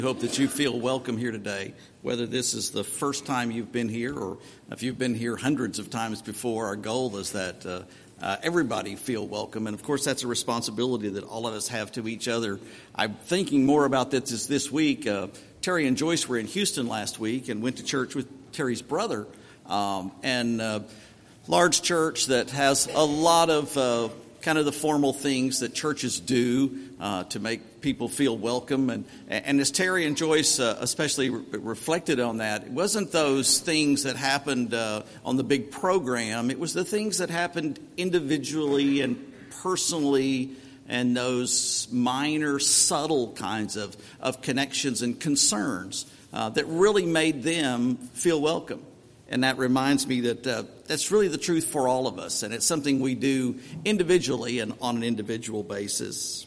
I hope that you feel welcome here today, whether this is the first time you've been here or if you've been here hundreds of times before. Our goal is that everybody feel welcome, and of course that's a responsibility that all of us have to each other. I'm thinking more about this week. Terry and Joyce were in Houston last week and went to church with Terry's brother, and large church that has a lot of kind of the formal things that churches do to make people feel welcome. And as Terry and Joyce especially reflected on that, it wasn't those things that happened on the big program. It was the things that happened individually and personally, and those minor, subtle kinds of connections and concerns that really made them feel welcome. And that reminds me that that's really the truth for all of us, and it's something we do individually and on an individual basis.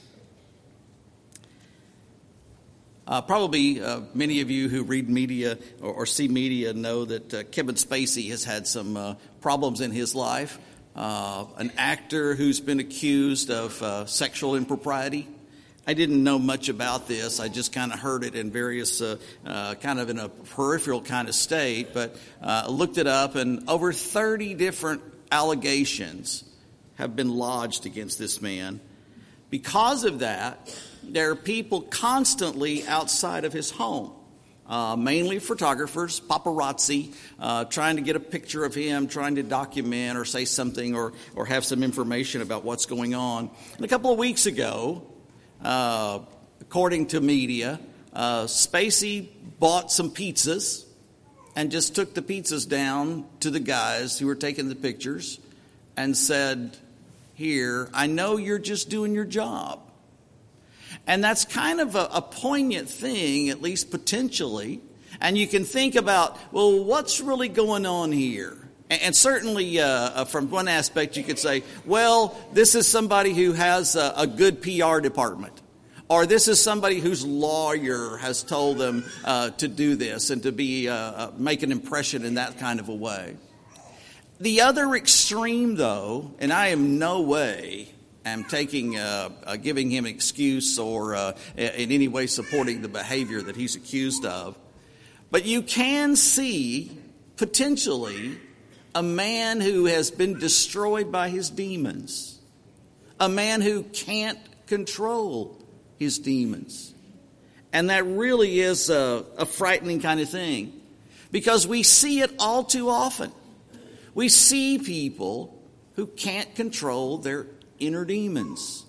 Probably many of you who read media or see media know that Kevin Spacey has had some problems in his life. An actor who's been accused of sexual impropriety. I didn't know much about this. I just kind of heard it in various, kind of in a peripheral kind of state, but looked it up, and over 30 different allegations have been lodged against this man. Because of that, there are people constantly outside of his home, mainly photographers, paparazzi, trying to get a picture of him, trying to document or say something or have some information about what's going on. And a couple of weeks ago, according to media, Spacey bought some pizzas and just took the pizzas down to the guys who were taking the pictures and said, "Here, I know you're just doing your job." And that's kind of a poignant thing, at least potentially. And you can think about, well, what's really going on here? And certainly, from one aspect, you could say, well, this is somebody who has a good PR department. Or this is somebody whose lawyer has told them to do this and to be make an impression in that kind of a way. The other extreme, though, and I am no way am taking giving him an excuse or in any way supporting the behavior that he's accused of, but you can see potentially a man who has been destroyed by his demons, a man who can't control his demons. And that really is a frightening kind of thing, because we see it all too often. We see people who can't control their inner demons.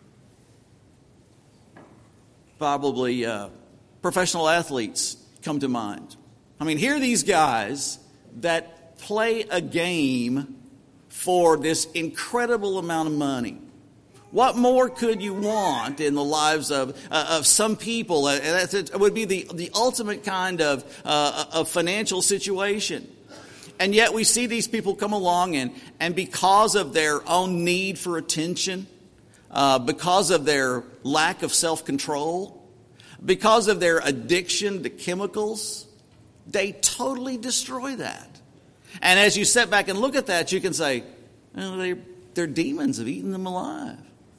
Probably professional athletes come to mind. I mean, here are these guys that play a game for this incredible amount of money. What more could you want in the lives of some people? It would be the ultimate kind of financial situation. And yet we see these people come along and because of their own need for attention, because of their lack of self-control, because of their addiction to chemicals, they totally destroy that. And as you sit back and look at that, you can say, well, their demons have eaten them alive.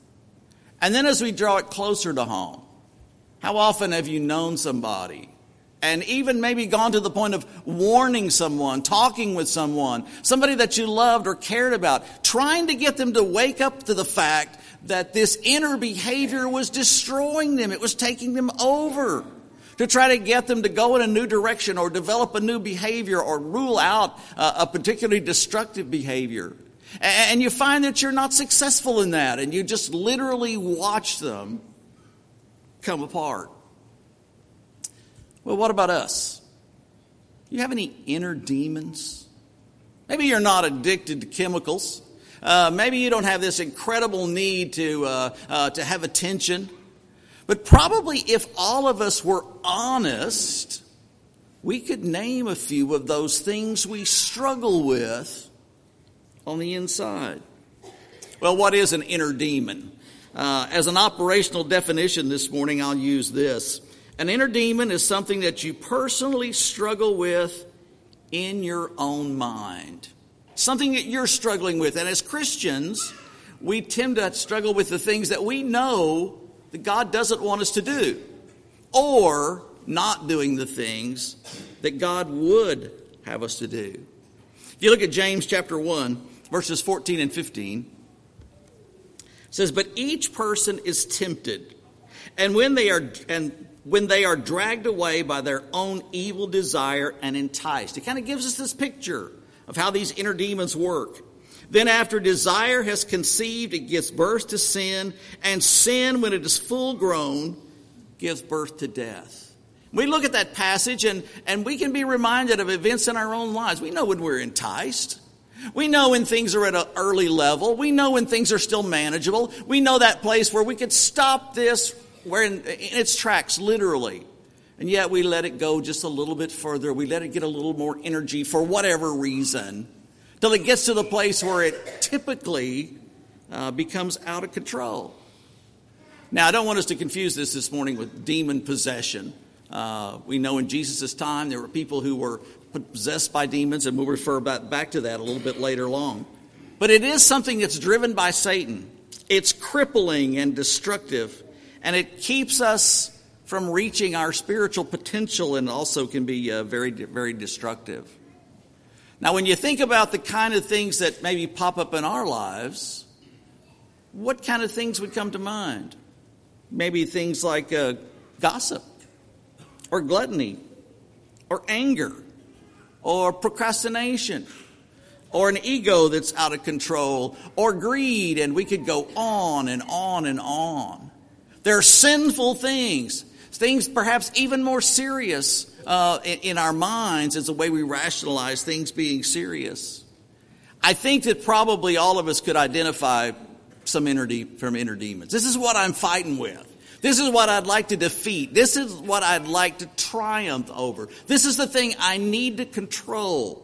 And then as we draw it closer to home, how often have you known somebody and even maybe gone to the point of warning someone, talking with someone, somebody that you loved or cared about, trying to get them to wake up to the fact that this inner behavior was destroying them. It was taking them over, to try to get them to go in a new direction or develop a new behavior or rule out a particularly destructive behavior. And you find that you're not successful in that, and you just literally watch them come apart. Well, what about us? Do you have any inner demons? Maybe you're not addicted to chemicals. Maybe you don't have this incredible need to have attention. But probably if all of us were honest, we could name a few of those things we struggle with on the inside. Well, what is an inner demon? As an operational definition this morning, I'll use this. An inner demon is something that you personally struggle with in your own mind. Something that you're struggling with. And as Christians, we tend to struggle with the things that we know that God doesn't want us to do. Or not doing the things that God would have us to do. If you look at James chapter 1, verses 14 and 15, it says, "But each person is tempted, and when they are dragged away by their own evil desire and enticed." It kind of gives us this picture of how these inner demons work. "Then after desire has conceived, it gives birth to sin, and sin, when it is full grown, gives birth to death." We look at that passage and we can be reminded of events in our own lives. We know when we're enticed. We know when things are at an early level. We know when things are still manageable. We know that place where we could stop this where in its tracks, literally. And yet we let it go just a little bit further. We let it get a little more energy for whatever reason, till it gets to the place where it typically becomes out of control. Now, I don't want us to confuse this morning with demon possession. We know in Jesus' time there were people who were possessed by demons, and we'll refer back to that a little bit later on. But it is something that's driven by Satan. It's crippling and destructive, and it keeps us from reaching our spiritual potential, and also can be very, very destructive. Now, when you think about the kind of things that maybe pop up in our lives, what kind of things would come to mind? Maybe things like gossip, or gluttony, or anger, or procrastination, or an ego that's out of control, or greed, and we could go on and on and on. There are sinful things perhaps even more serious in our minds as the way we rationalize things being serious. I think that probably all of us could identify some inner demons. This is what I'm fighting with. This is what I'd like to defeat. This is what I'd like to triumph over. This is the thing I need to control.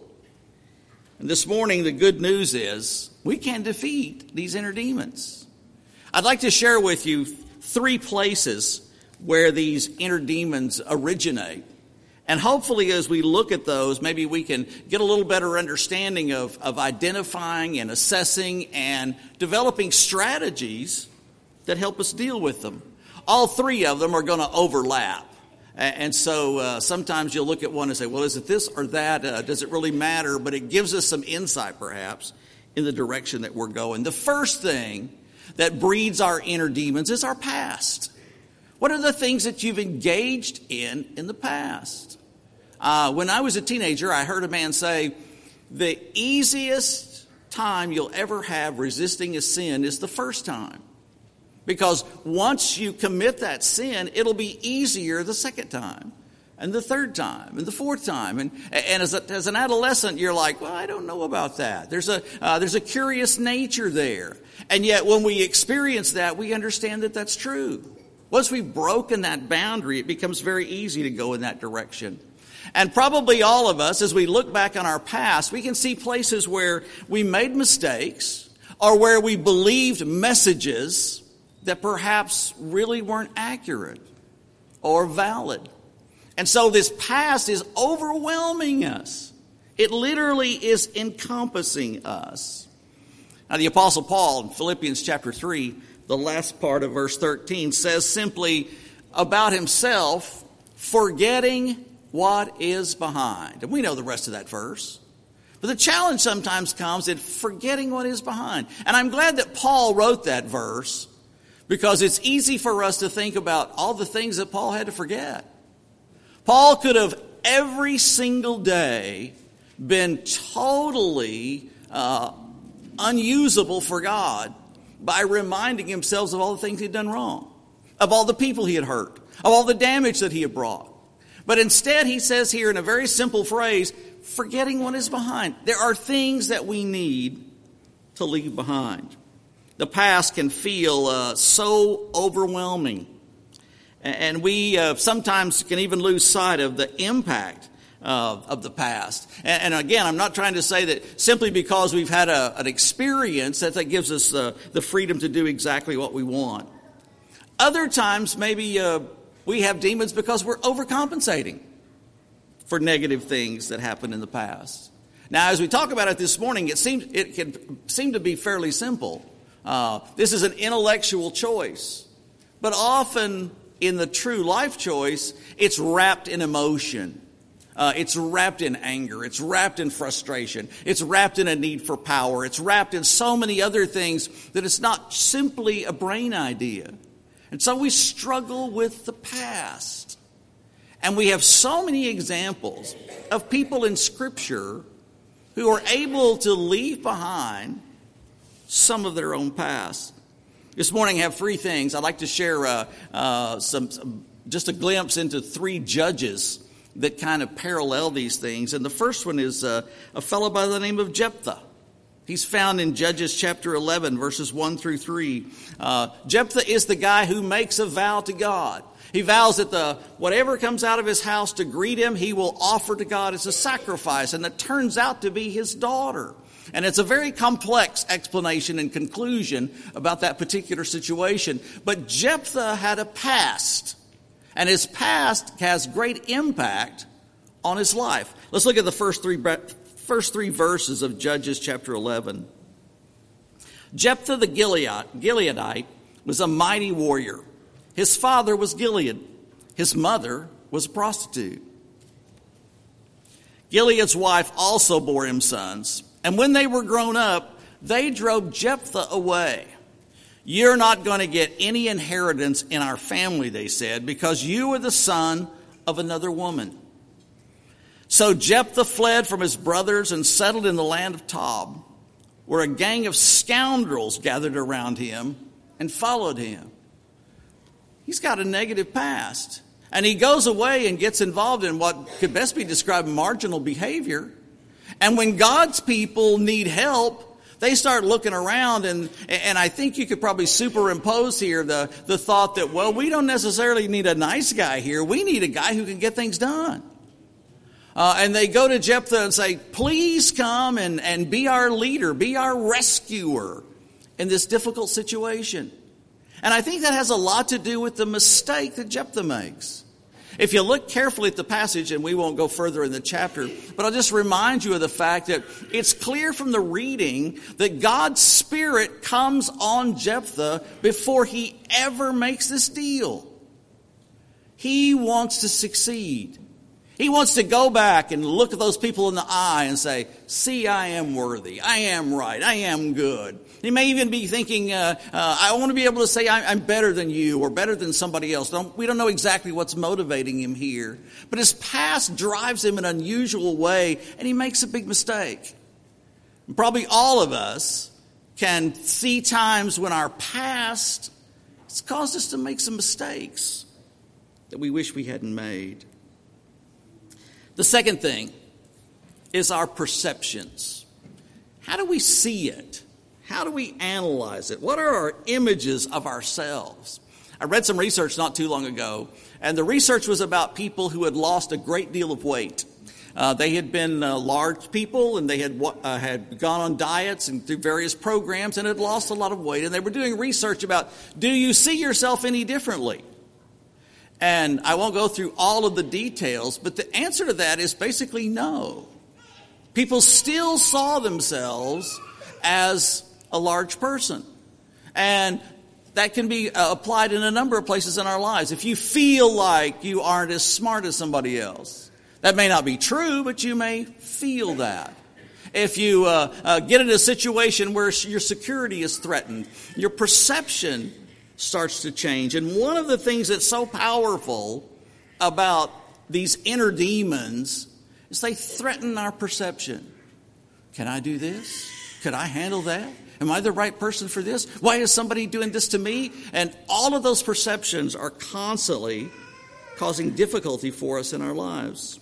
And this morning, the good news is we can defeat these inner demons. I'd like to share with you 3 places where these inner demons originate. And hopefully as we look at those, maybe we can get a little better understanding of identifying and assessing and developing strategies that help us deal with them. All 3 of them are going to overlap. And so sometimes you'll look at one and say, well, is it this or that? Does it really matter? But it gives us some insight, perhaps, in the direction that we're going. The first thing that breeds our inner demons is our past. What are the things that you've engaged in the past? When I was a teenager, I heard a man say, the easiest time you'll ever have resisting a sin is the first time. Because once you commit that sin, it'll be easier the second time, and the third time, and the fourth time. And as an adolescent, you're like, well, I don't know about that. There's a curious nature there. And yet when we experience that, we understand that that's true. Once we've broken that boundary, it becomes very easy to go in that direction. And probably all of us, as we look back on our past, we can see places where we made mistakes, or where we believed messages that perhaps really weren't accurate or valid. And so this past is overwhelming us. It literally is encompassing us. Now, the Apostle Paul in Philippians chapter 3, the last part of verse 13, says simply about himself, forgetting what is behind. And we know the rest of that verse. But the challenge sometimes comes in forgetting what is behind. And I'm glad that Paul wrote that verse, because it's easy for us to think about all the things that Paul had to forget. Paul could have every single day been totally unusable for God by reminding himself of all the things he'd done wrong, of all the people he had hurt, of all the damage that he had brought. But instead, he says here in a very simple phrase, forgetting what is behind. There are things that we need to leave behind. The past can feel so overwhelming. And we sometimes can even lose sight of the impact of the past. And again, I'm not trying to say that simply because we've had an experience that gives us the freedom to do exactly what we want. Other times, maybe we have demons because we're overcompensating for negative things that happened in the past. Now, as we talk about it this morning, it can seem to be fairly simple. This is an intellectual choice. But often in the true life choice, it's wrapped in emotion. It's wrapped in anger. It's wrapped in frustration. It's wrapped in a need for power. It's wrapped in so many other things that it's not simply a brain idea. And so we struggle with the past. And we have so many examples of people in Scripture who are able to leave behind some of their own past. This morning I have three things. I'd like to share just a glimpse into three judges that kind of parallel these things. And the first one is a fellow by the name of Jephthah. He's found in Judges chapter 11, verses 1 through 3. Jephthah is the guy who makes a vow to God. He vows that whatever comes out of his house to greet him, he will offer to God as a sacrifice. And it turns out to be his daughter. And it's a very complex explanation and conclusion about that particular situation. But Jephthah had a past. And his past has great impact on his life. Let's look at the first three verses of Judges chapter 11. Jephthah the Gileadite was a mighty warrior. His father was Gilead. His mother was a prostitute. Gilead's wife also bore him sons. And when they were grown up, they drove Jephthah away. You're not going to get any inheritance in our family, they said, because you are the son of another woman. So Jephthah fled from his brothers and settled in the land of Tob, where a gang of scoundrels gathered around him and followed him. He's got a negative past. And he goes away and gets involved in what could best be described marginal behavior. And when God's people need help, they start looking around, and I think you could probably superimpose here the thought that, well, we don't necessarily need a nice guy here. We need a guy who can get things done. And they go to Jephthah and say, please come and be our leader, be our rescuer in this difficult situation. And I think that has a lot to do with the mistake that Jephthah makes. If you look carefully at the passage, and we won't go further in the chapter, but I'll just remind you of the fact that it's clear from the reading that God's Spirit comes on Jephthah before he ever makes this deal. He wants to succeed. He wants to go back and look at those people in the eye and say, see, I am worthy. I am right. I am good. He may even be thinking, I want to be able to say I'm better than you or better than somebody else. We don't know exactly what's motivating him here. But his past drives him in an unusual way, and he makes a big mistake. And probably all of us can see times when our past has caused us to make some mistakes that we wish we hadn't made. The second thing is our perceptions. How do we see it? How do we analyze it? What are our images of ourselves? I read some research not too long ago, and the research was about people who had lost a great deal of weight. They had been large people, and they had gone on diets and through various programs and had lost a lot of weight. And they were doing research about, do you see yourself any differently? And I won't go through all of the details, but the answer to that is basically no. People still saw themselves as a large person. And that can be applied in a number of places in our lives. If you feel like you aren't as smart as somebody else, that may not be true, but you may feel that. If you get in a situation where your security is threatened, your perception starts to change. And one of the things that's so powerful about these inner demons is they threaten our perception. Can I do this? Could I handle that? Am I the right person for this? Why is somebody doing this to me? And all of those perceptions are constantly causing difficulty for us in our lives.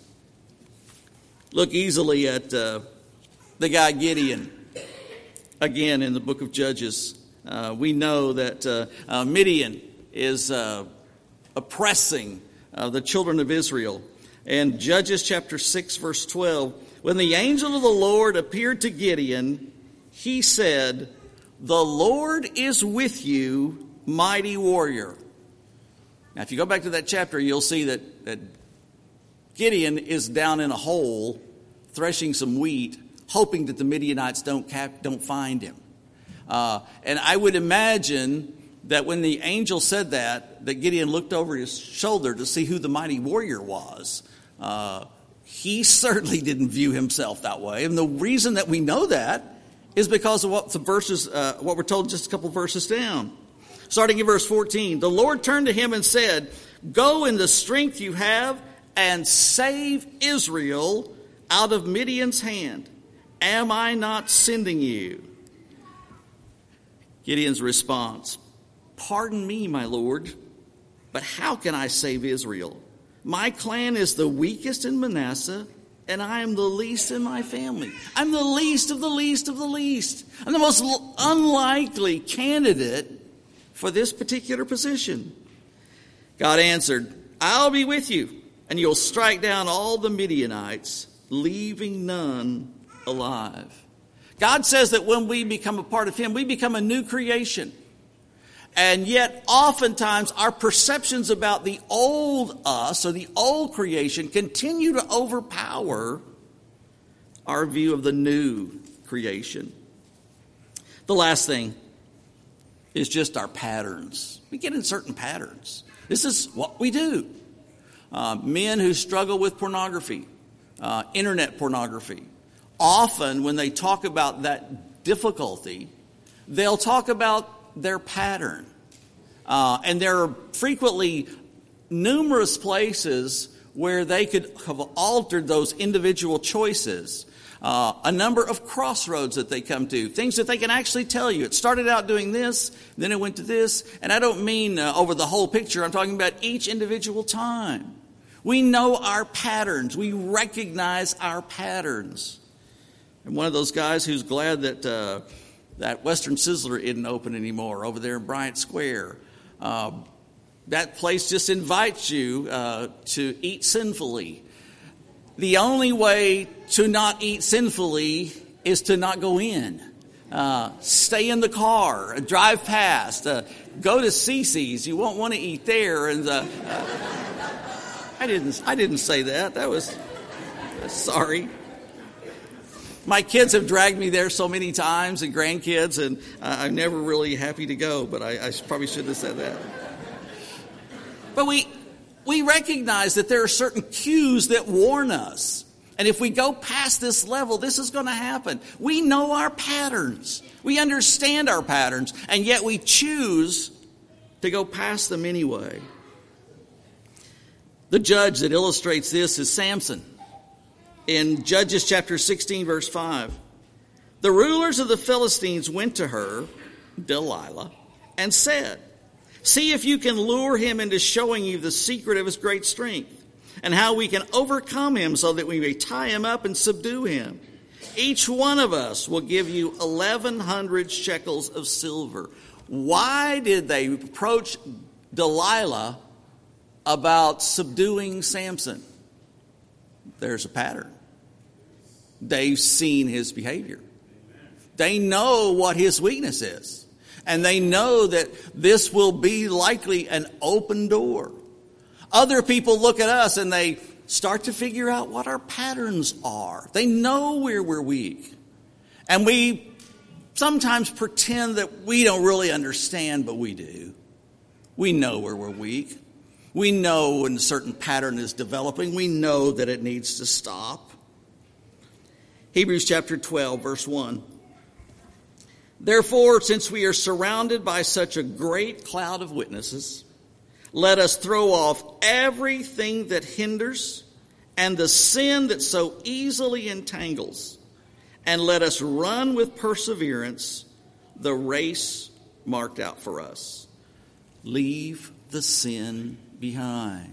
Look easily at the guy Gideon, again in the book of Judges. We know that Midian is oppressing the children of Israel. And Judges chapter 6, verse 12, when the angel of the Lord appeared to Gideon, he said, "The Lord is with you, mighty warrior." Now, if you go back to that chapter, you'll see that Gideon is down in a hole, threshing some wheat, hoping that the Midianites don't find him. And I would imagine that when the angel said that Gideon looked over his shoulder to see who the mighty warrior was. He certainly didn't view himself that way. And the reason that we know that is because of what we're told just a couple verses down. Starting in verse 14, the Lord turned to him and said, "Go in the strength you have and save Israel out of Midian's hand. Am I not sending you?" Gideon's response, "Pardon me, my Lord, but how can I save Israel? My clan is the weakest in Manasseh, and I am the least in my family." I'm the least of the least of the least. I'm the most unlikely candidate for this particular position. God answered, "I'll be with you, and you'll strike down all the Midianites, leaving none alive." God says that when we become a part of Him, we become a new creation. And yet, oftentimes, our perceptions about the old us, or the old creation, continue to overpower our view of the new creation. The last thing is just our patterns. We get in certain patterns. This is what we do. Men who struggle with pornography, internet pornography, often when they talk about that difficulty, they'll talk about their pattern. And there are frequently numerous places where they could have altered those individual choices. A number of crossroads that they come to, things that they can actually tell you. It started out doing this, then it went to this. And I don't mean over the whole picture. I'm talking about each individual time. We know our patterns. We recognize our patterns. And one of those guys who's glad that that Western Sizzler isn't open anymore over there in Bryant Square. That place just invites you to eat sinfully. The only way to not eat sinfully is to not go in. Stay in the car, drive past, go to Cece's. You won't want to eat there. And I didn't say that. That was sorry. My kids have dragged me there so many times, and grandkids, and I'm never really happy to go. But I probably shouldn't have said that. But we recognize that there are certain cues that warn us. And if we go past this level, this is going to happen. We know our patterns. We understand our patterns, and yet we choose to go past them anyway. The judge that illustrates this is Samson. In Judges chapter 16, verse 5, the rulers of the Philistines went to her, Delilah, and said, "See if you can lure him into showing you the secret of his great strength, and how we can overcome him so that we may tie him up and subdue him. Each one of us will give you 1,100 shekels of silver." Why did they approach Delilah about subduing Samson? There's a pattern. They've seen his behavior. They know what his weakness is. And they know that this will be likely an open door. Other people look at us and they start to figure out what our patterns are. They know where we're weak. And we sometimes pretend that we don't really understand, but we do. We know where we're weak. We know when a certain pattern is developing. We know that it needs to stop. Hebrews chapter 12, verse 1. Therefore, since we are surrounded by such a great cloud of witnesses, let us throw off everything that hinders and the sin that so easily entangles, and let us run with perseverance the race marked out for us. Leave the sin behind.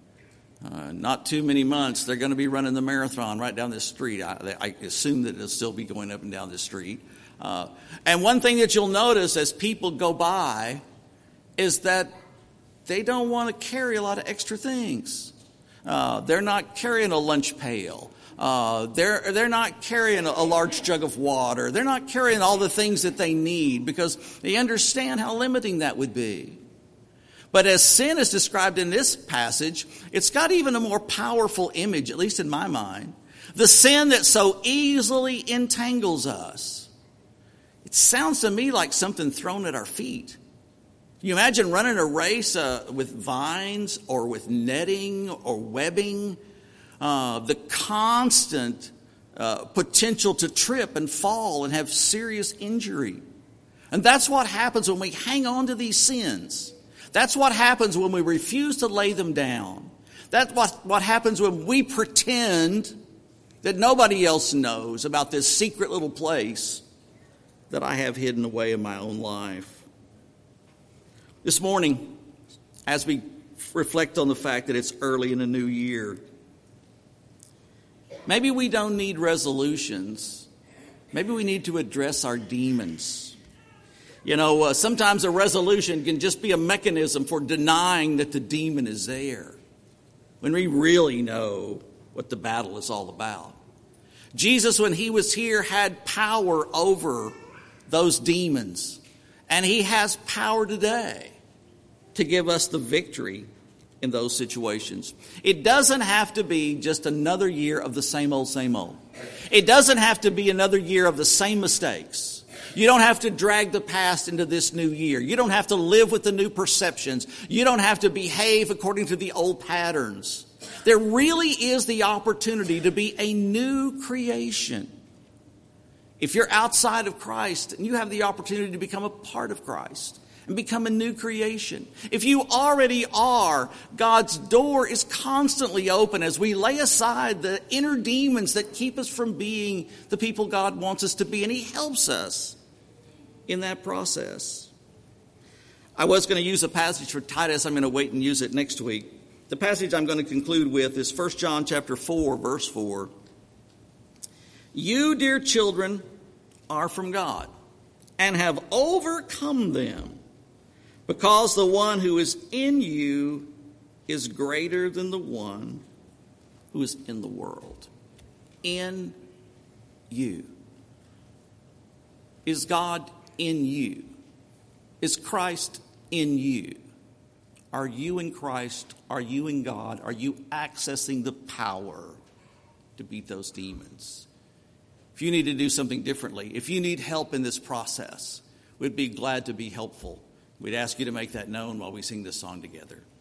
Not too many months, they're going to be running the marathon right down this street. I assume that it'll still be going up and down this street. And one thing that you'll notice as people go by is that they don't want to carry a lot of extra things. They're not carrying a lunch pail. They're not carrying a large jug of water. They're not carrying all the things that they need because they understand how limiting that would be. But as sin is described in this passage, it's got even a more powerful image, at least in my mind. The sin that so easily entangles us. It sounds to me like something thrown at our feet. Can you imagine running a race with vines or with netting or webbing? The constant potential to trip and fall and have serious injury. And that's what happens when we hang on to these sins. That's what happens when we refuse to lay them down. That's what happens when we pretend that nobody else knows about this secret little place that I have hidden away in my own life. This morning, as we reflect on the fact that it's early in a new year, maybe we don't need resolutions. Maybe we need to address our demons. You know, sometimes a resolution can just be a mechanism for denying that the demon is there, when we really know what the battle is all about. Jesus, when he was here, had power over those demons. And he has power today to give us the victory in those situations. It doesn't have to be just another year of the same old, same old. It doesn't have to be another year of the same mistakes. You don't have to drag the past into this new year. You don't have to live with the new perceptions. You don't have to behave according to the old patterns. There really is the opportunity to be a new creation. If you're outside of Christ, and you have the opportunity to become a part of Christ and become a new creation. If you already are, God's door is constantly open as we lay aside the inner demons that keep us from being the people God wants us to be, and he helps us in that process. I was going to use a passage for Titus. I'm going to wait and use it next week. The passage I'm going to conclude with is 1 John chapter 4, verse 4. You, dear children, are from God and have overcome them, because the one who is in you is greater than the one who is in the world. In you. Is God in you? Is Christ in you? Are you in Christ? Are you in God? Are you accessing the power to beat those demons? If you need to do something differently, if you need help in this process, we'd be glad to be helpful. We'd ask you to make that known while we sing this song together.